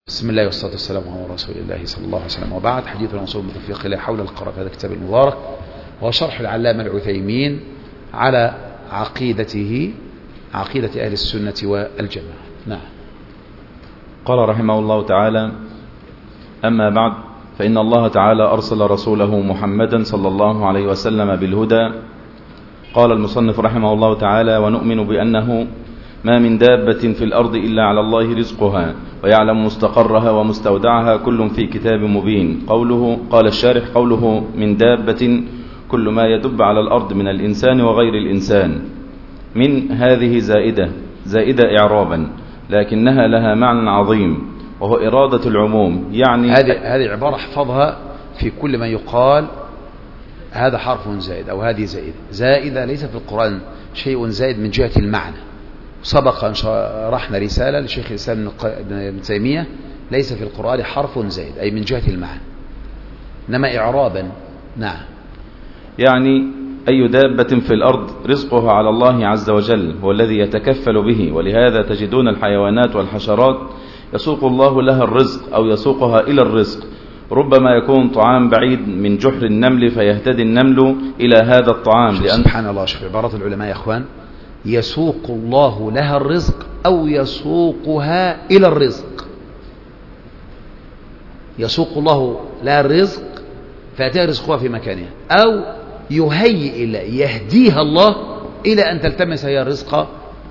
بسم الله والصلاة والسلام على رسول الله صلى الله عليه وسلم، وبعد. حديث الموصول بتوفيق الله حول القراءة في هذا الكتاب المبارك، وهو شرح العلامة العثيمين على عقيدة أهل السنة والجماعة. نعم. قال رحمه الله تعالى: أما بعد، فإن الله تعالى أرسل رسوله محمدا صلى الله عليه وسلم بالهدى. قال المصنف رحمه الله تعالى: ونؤمن بأنه ما من دابة في الأرض إلا على الله رزقها ويعلم مستقرها ومستودعها كل في كتاب مبين. قال الشارح: قوله من دابة كل ما يدب على الأرض من الإنسان وغير الإنسان. من هذه زائدة إعرابا، لكنها لها معنى عظيم، وهو إرادة العموم. يعني هذه عبارة احفظها في كل ما يقال هذا حرف زائد أو هذه زائدة. ليس في القرآن شيء زائد من جهة المعنى. سبق أن شرحنا رسالة لشيخ الإسلام ابن تيمية: ليس في القرآن حرف زائد، أي من جهة المعنى، إنما إعرابا. نعم. يعني أي دابة في الأرض رزقها على الله عز وجل، هو الذي يتكفل به. ولهذا تجدون الحيوانات والحشرات يسوق الله لها الرزق أو يسوقها إلى الرزق. ربما يكون طعام بعيد من جحر النمل فيهتدي النمل إلى هذا الطعام. سبحان الله. شوف عبارات العلماء يا أخوان: يسوق الله لها الرزق أو يسوقها إلى الرزق. يسوق الله لها الرزق فيأتيها رزقها في مكانها، أو يهديها الله إلى أن تلتمس هي الرزق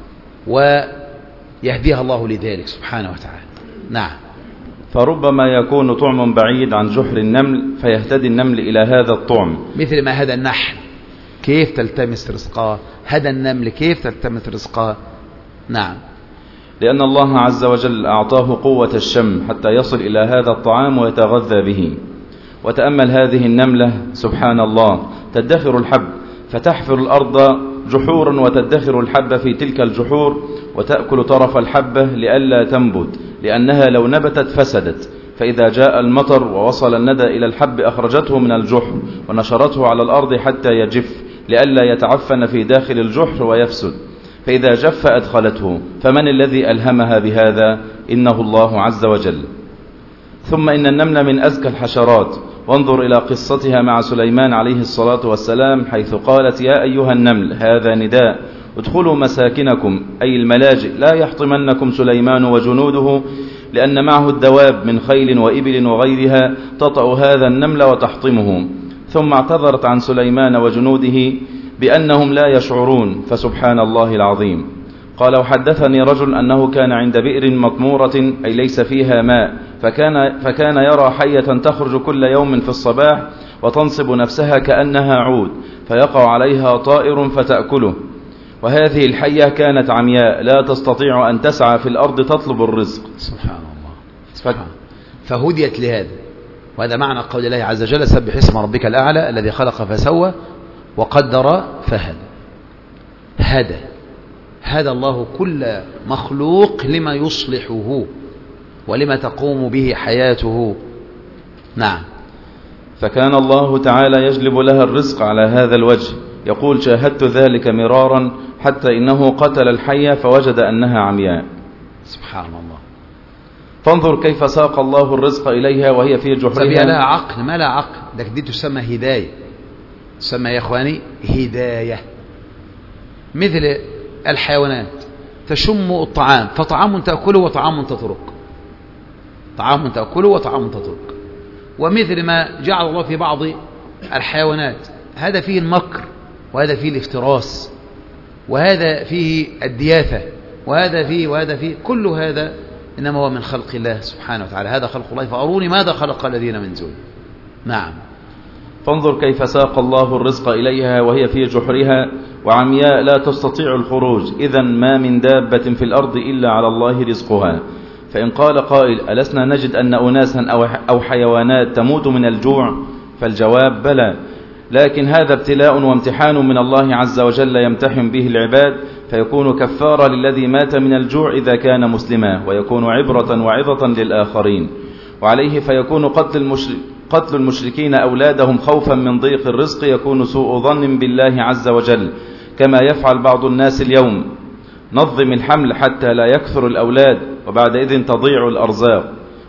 ويهديها الله لذلك سبحانه وتعالى. نعم. فربما يكون طعم بعيد عن جحر النمل فيهتدي النمل إلى هذا الطعم، مثل ما هدى النحل كيف تلتمس رزقها، هدى النمل كيف تلتمس رزقها. نعم. لأن الله عز وجل أعطاه قوة الشم حتى يصل إلى هذا الطعام ويتغذى به. وتأمل هذه النملة سبحان الله، تدخر الحب فتحفر الأرض جحورا وتدخر الحب في تلك الجحور وتأكل طرف الحبة لئلا تنبت، لأنها لو نبتت فسدت. فإذا جاء المطر ووصل الندى إلى الحب أخرجته من الجحر ونشرته على الأرض حتى يجف لئلا يتعفن في داخل الجحر ويفسد. فإذا جف أدخلته. فمن الذي ألهمها بهذا؟ إنه الله عز وجل. ثم إن النمل من أذكى الحشرات. وانظر إلى قصتها مع سليمان عليه الصلاة والسلام، حيث قالت: يا أيها النمل، هذا نداء، ادخلوا مساكنكم، أي الملاجئ، لا يحطمنكم سليمان وجنوده، لأن معه الدواب من خيل وإبل وغيرها تطأ هذا النمل وتحطمه. ثم اعتذرت عن سليمان وجنوده بأنهم لا يشعرون، فسبحان الله العظيم. قال: وحدثني رجل أنه كان عند بئر مطمورة، أي ليس فيها ماء، فكان يرى حية تخرج كل يوم في الصباح وتنصب نفسها كأنها عود، فيقع عليها طائر فتأكله. وهذه الحية كانت عمياء لا تستطيع أن تسعى في الأرض تطلب الرزق. سبحان الله. فهديت لهذا. وهذا معنى قول الله عز وجل: سبح اسم ربك الأعلى الذي خلق فسوى وقدر فهدى. هدى الله كل مخلوق لما يصلحه ولما تقوم به حياته. نعم. فكان الله تعالى يجلب لها الرزق على هذا الوجه. يقول: شاهدت ذلك مرارا حتى إنه قتل الحية فوجد أنها عمياء. سبحان الله. فانظر كيف ساق الله الرزق إليها وهي في جحرها. لها عقل؟ ما لا عقل، لكن دي تسمى هداية. تسمى يا إخواني هداية. مثل الحيوانات تشم الطعام، فطعام تأكله وطعام تترك. طعام تأكله وطعام تترك. ومثل ما جعل الله في بعض الحيوانات، هذا فيه المكر، وهذا فيه الافتراس، وهذا فيه الدياثة، وهذا فيه كل هذا إنما هو من خلق الله سبحانه وتعالى. هذا خلق الله، فأروني ماذا خلق الذين من دونه. نعم. فانظر كيف ساق الله الرزق إليها وهي في جحرها وعمياء لا تستطيع الخروج. إذن ما من دابة في الأرض إلا على الله رزقها. فإن قال قائل: ألسنا نجد أن أناسا أو حيوانات تموت من الجوع؟ فالجواب: بلى، لكن هذا ابتلاء وامتحان من الله عز وجل يمتحن به العباد، فيكون كفارة للذي مات من الجوع إذا كان مسلما، ويكون عبرة وعظة للآخرين. وعليه فيكون قتل المشركين أولادهم خوفا من ضيق الرزق يكون سوء ظن بالله عز وجل، كما يفعل بعض الناس اليوم. نظم الحمل حتى لا يكثر الأولاد وبعد إذن تضيع الأرزاق.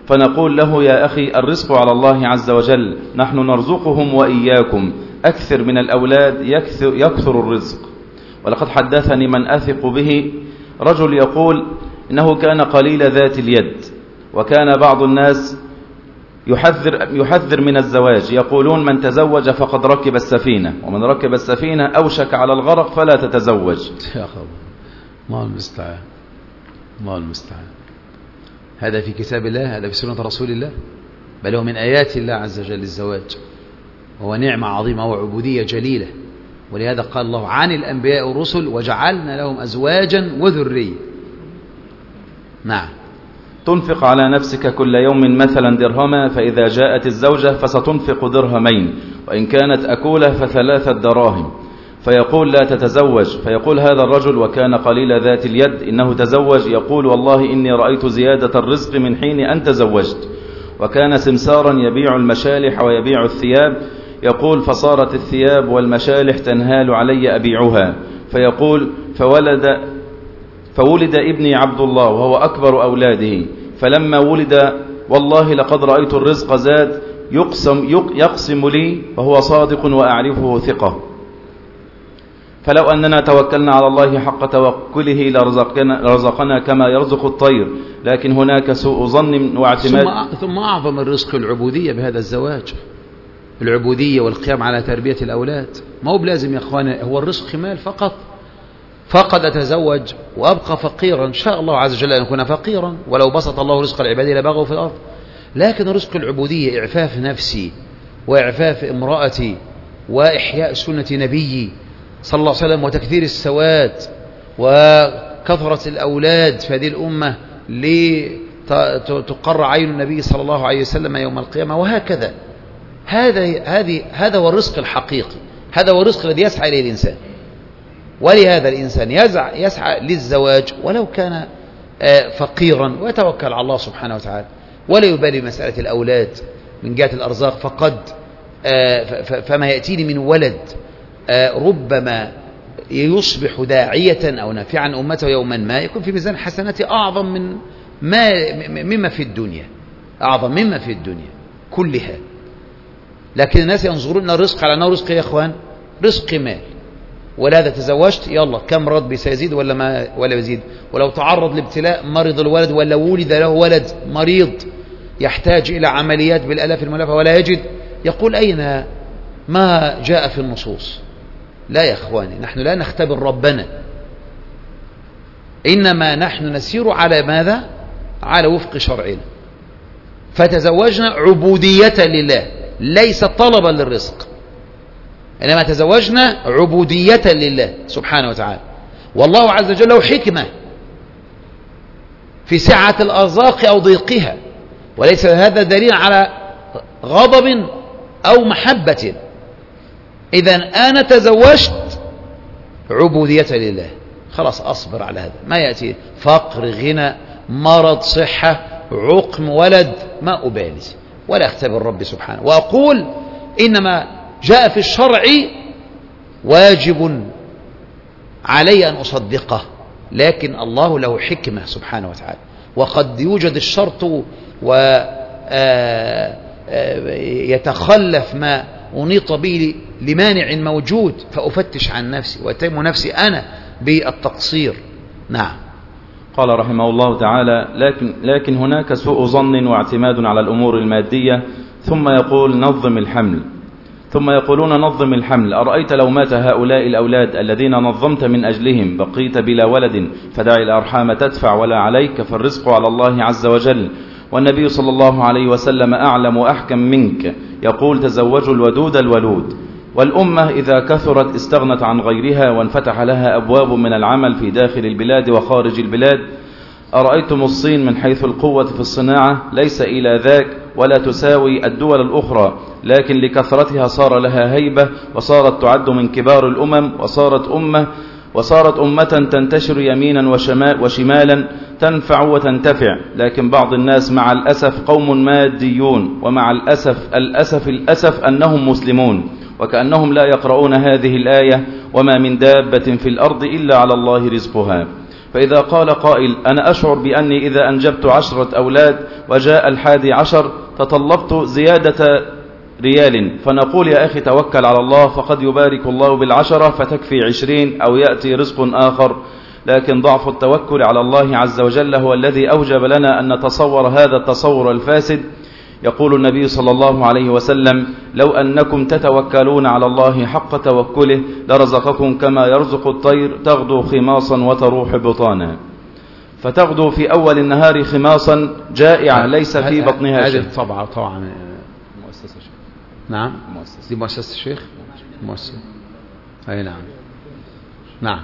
فنقول له يا أخي الرزق على الله عز وجل، نحن نرزقهم وإياكم، أكثر من الأولاد يكثر الرزق. ولقد حدثني من أثق به رجل يقول إنه كان قليل ذات اليد، وكان بعض الناس يحذر من الزواج، يقولون من تزوج فقد ركب السفينة، ومن ركب السفينة أوشك على الغرق فلا تتزوج. يا خبر، ما المستعان، ما المستعان. هذا في كتاب الله، هذا في سنة رسول الله، بل هو من آيات الله عز وجل الزواج، وهو نعمة عظيمة وعبودية جليلة. ولهذا قال الله عن الأنبياء والرسل وجعلنا لهم أزواجا وذرية. نعم. تنفق على نفسك كل يوم مثلا درهما، فإذا جاءت الزوجة فستنفق درهمين، وإن كانت أكولة ف3 دراهم. فيقول لا تتزوج، فيقول هذا الرجل وكان قليل ذات اليد إنه تزوج، يقول والله إني رأيت زيادة الرزق من حين أن تزوجت. وكان سمسارا يبيع المشالح ويبيع الثياب، يقول فصارت الثياب والمشالح تنهال علي أبيعها. فيقول فولد ابني عبد الله وهو أكبر أولاده، فلما ولد والله لقد رأيت الرزق زاد يقسم لي وهو صادق وأعرفه ثقة. فلو أننا توكلنا على الله حق توكله لرزقنا كما يرزق الطير، لكن هناك سوء ظن واعتماد. ثم أعظم الرزق العبودية بهذا الزواج، العبودية والقيام على تربية الأولاد. ما هو بلازم يا أخواني هو الرزق مال فقط أتزوج وأبقى فقيرا، إن شاء الله عز وجل أن أكون فقيرا، ولو بسط الله رزق العباد لبغوا في الأرض. لكن رزق العبودية إعفاف نفسي وإعفاف امرأتي وإحياء سنة نبيي صلى الله عليه وسلم وتكثير السواد وكثرة الأولاد في هذه الأمة لتقر عين النبي صلى الله عليه وسلم يوم القيامة، وهكذا. هذا هو الرزق الحقيقي، هذا هو الرزق الذي يسعى إليه الإنسان. ولهذا الإنسان يسعى للزواج ولو كان فقيرا، ويتوكل على الله سبحانه وتعالى، ولا يبالي مسألة الأولاد من جهة الأرزاق. فما يأتيني من ولد ربما يصبح داعية أو نافعا أمته يوما ما، يكون في ميزان حسناته أعظم مما في الدنيا، أعظم مما في الدنيا كلها. لكن الناس ينظرون الرزق على أنه رزق يا أخوان، رزق مال. ولهذا تزوجت يلا كم راتبي سيزيد ولا يزيد، ولو تعرض لابتلاء مرض الولد ولا ولد له ولد مريض يحتاج إلى عمليات بالآلاف المؤلفة ولا يجد، يقول أين ما جاء في النصوص؟ لا يا أخواني، نحن لا نختبر ربنا، إنما نحن نسير على ماذا؟ على وفق شرعنا. فتزوجنا عبودية لله ليس طلبا للرزق، إنما تزوجنا عبودية لله سبحانه وتعالى. والله عز وجل له حكمة في سعة الأرزاق أو ضيقها، وليس هذا دليل على غضب أو محبة. إذن أنا تزوجت عبودية لله، خلاص أصبر على هذا، ما يأتي فقر غنى مرض صحة عقم ولد، ما أبالي ولا أختبر ربي سبحانه، وأقول إنما جاء في الشرع واجب علي أن أصدقه، لكن الله له حكمة سبحانه وتعالى. وقد يوجد الشرط ويتخلف ما أنيط به لمانع موجود، فأفتش عن نفسي وأتهم نفسي أنا بالتقصير. نعم. قال رحمه الله تعالى لكن هناك سوء ظن واعتماد على الأمور المادية. ثم يقولون نظم الحمل، أرأيت لو مات هؤلاء الأولاد الذين نظمت من أجلهم بقيت بلا ولد، فدع الأرحام تدفع ولا عليك، فالرزق على الله عز وجل. والنبي صلى الله عليه وسلم أعلم وأحكم منك، يقول تزوجوا الودود الولود. والأمة إذا كثرت استغنت عن غيرها وانفتح لها أبواب من العمل في داخل البلاد وخارج البلاد. أرأيتم الصين من حيث القوة في الصناعة ليس إلى ذاك ولا تساوي الدول الأخرى، لكن لكثرتها صار لها هيبة، وصارت تعد من كبار الأمم، وصارت أمة تنتشر يمينا وشمالا تنفع وتنتفع. لكن بعض الناس مع الأسف قوم ماديون، ومع الأسف أنهم مسلمون، وكأنهم لا يقرؤون هذه الآية: وما من دابة في الأرض إلا على الله رزقها. فإذا قال قائل أنا أشعر بأني إذا أنجبت 10 أولاد وجاء 11 تطلبت زيادة ريال، فنقول يا أخي توكل على الله فقد يبارك الله بال10 فتكفي 20 أو يأتي رزق آخر. لكن ضعف التوكل على الله عز وجل هو الذي أوجب لنا أن نتصور هذا التصور الفاسد. يقول النبي صلى الله عليه وسلم لو أنكم تتوكلون على الله حق توكله لرزقكم كما يرزق الطير تغدو خماصا وتروح بطانا. فتغدو في أول النهار خماصا جائعة ليس في بطنها شيء. هذه طبعا مؤسسة شيخ. نعم دي مؤسسة الشيخ مؤسسة. أي نعم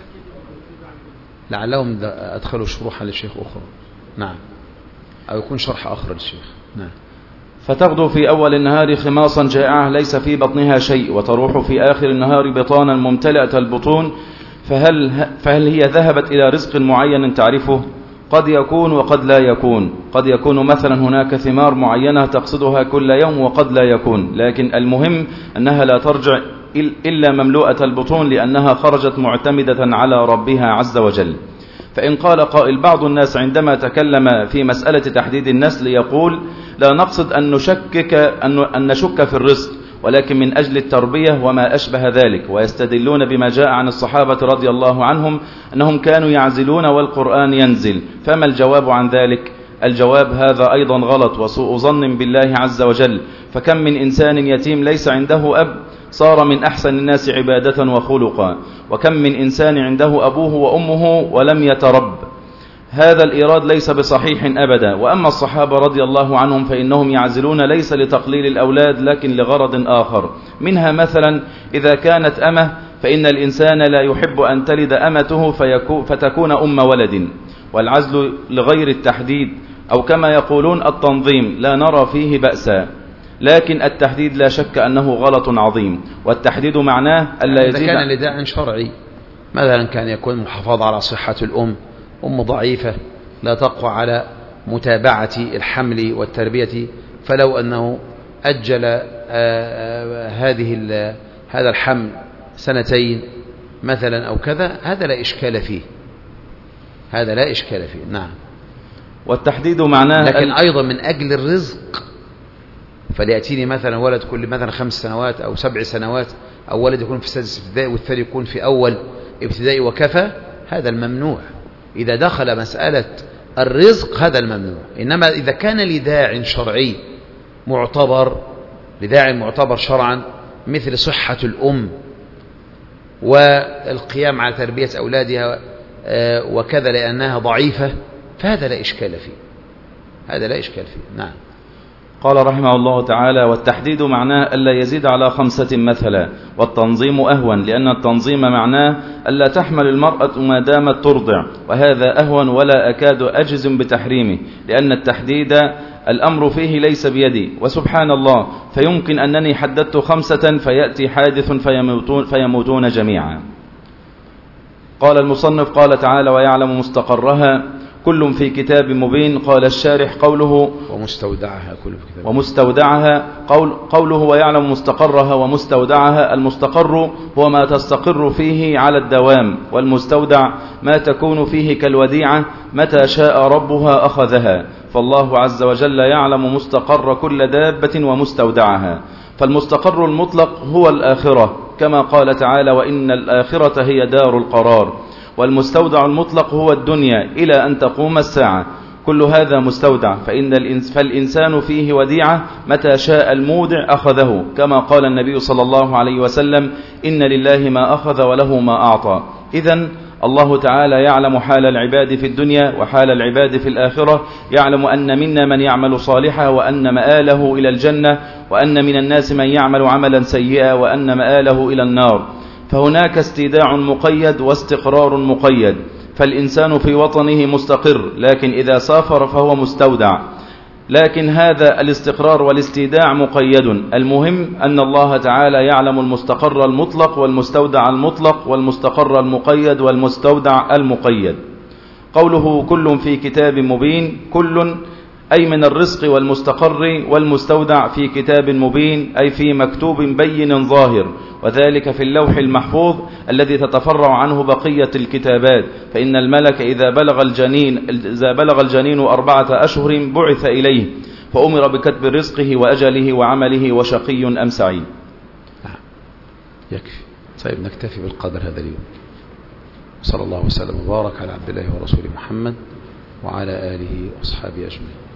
لعلهم أدخلوا شروحا للشيخ أخرى. نعم أو يكون شرح آخر للشيخ. نعم. فتغدو في أول النهار خماصا جائعة ليس في بطنها شيء وتروح في آخر النهار بطانا ممتلئة البطون. فهل هي ذهبت إلى رزق معين تعرفه؟ قد يكون وقد لا يكون. قد يكون مثلا هناك ثمار معينة تقصدها كل يوم وقد لا يكون، لكن المهم أنها لا ترجع إلا مملوءة البطون لأنها خرجت معتمدة على ربها عز وجل. فإن قال قائل بعض الناس عندما تكلم في مسألة تحديد النسل يقول لا نقصد أن نشك في الرزق ولكن من أجل التربية وما أشبه ذلك، ويستدلون بما جاء عن الصحابة رضي الله عنهم أنهم كانوا يعزلون والقرآن ينزل. فما الجواب عن ذلك؟ الجواب هذا أيضا غلط وسوء ظن بالله عز وجل. فكم من إنسان يتيم ليس عنده أب صار من أحسن الناس عبادة وخلقا، وكم من إنسان عنده أبوه وأمه ولم يترب. هذا الإيراد ليس بصحيح أبدا. وأما الصحابة رضي الله عنهم فإنهم يعزلون ليس لتقليل الأولاد لكن لغرض آخر. منها مثلا إذا كانت أمه فإن الإنسان لا يحب أن تلد أمته فتكون أم ولد، والعزل لغير التحديد أو كما يقولون التنظيم لا نرى فيه بأسا، لكن التحديد لا شك أنه غلط عظيم. والتحديد معناه ألا يزيد. إذا كان لداء شرعي مثلا كان يكون محافظ على صحة الأم، أم ضعيفة لا تقوى على متابعة الحمل والتربية، فلو أنه أجل هذا الحمل 2 مثلا أو كذا هذا لا إشكال فيه. نعم. والتحديد معناه لكن أيضا من أجل الرزق فليأتيني مثلا ولد كل مثلا 5 سنوات أو 7 سنوات، أو ولد يكون في سادس ابتدائي والثاني يكون في أول ابتدائي وكفى، هذا الممنوع. إذا دخل مسألة الرزق هذا الممنوع. إنما إذا كان لداع شرعي معتبر شرعا مثل صحة الأم والقيام على تربية أولادها وكذا لأنها ضعيفة، فهذا لا إشكال فيه. نعم. قال رحمه الله تعالى والتحديد معناه ألا يزيد على 5 مثلا، والتنظيم أهون لأن التنظيم معناه ألا تحمل المرأة ما دامت ترضع، وهذا أهون ولا أكاد أجزم بتحريمه لأن التحديد الأمر فيه ليس بيدي. وسبحان الله فيمكن أنني حددت 5 فيأتي حادث فيموتون جميعا. قال المصنف قال تعالى ويعلم مستقرها كل في كتاب مبين. قال الشارح قوله ومستودعها قوله ويعلم مستقرها ومستودعها. المستقر هو ما تستقر فيه على الدوام، والمستودع ما تكون فيه كالوديعة متى شاء ربها أخذها. فالله عز وجل يعلم مستقر كل دابة ومستودعها. فالمستقر المطلق هو الآخرة كما قال تعالى وإن الآخرة هي دار القرار، والمستودع المطلق هو الدنيا إلى أن تقوم الساعة. كل هذا مستودع، فالإنسان فيه وديعة متى شاء المودع أخذه، كما قال النبي صلى الله عليه وسلم إن لله ما أخذ وله ما أعطى. إذن الله تعالى يعلم حال العباد في الدنيا وحال العباد في الآخرة، يعلم أن منا من يعمل صالحا وأن مآله إلى الجنة، وأن من الناس من يعمل عملا سيئا وأن مآله إلى النار. فهناك استيداع مقيد واستقرار مقيد. فالإنسان في وطنه مستقر، لكن إذا سافر فهو مستودع. لكن هذا الاستقرار والاستيداع مقيد. المهم أن الله تعالى يعلم المستقر المطلق والمستودع المطلق والمستقر المقيد والمستودع المقيد. قوله كل في كتاب مبين، كل أي من الرزق والمستقر والمستودع في كتاب مبين، أي في مكتوب بين ظاهر، وذلك في اللوح المحفوظ الذي تتفرع عنه بقية الكتابات. فإن الملك إذا بلغ الجنين 4 أشهر بعث إليه، فأمر بكتب رزقه وأجله وعمله وشقي أم سعيد. يكفي. طيب نكتفي بالقدر هذا اليوم. صلى الله وسلم وبارك على عبد الله ورسوله محمد وعلى آله وأصحابه أجمعين.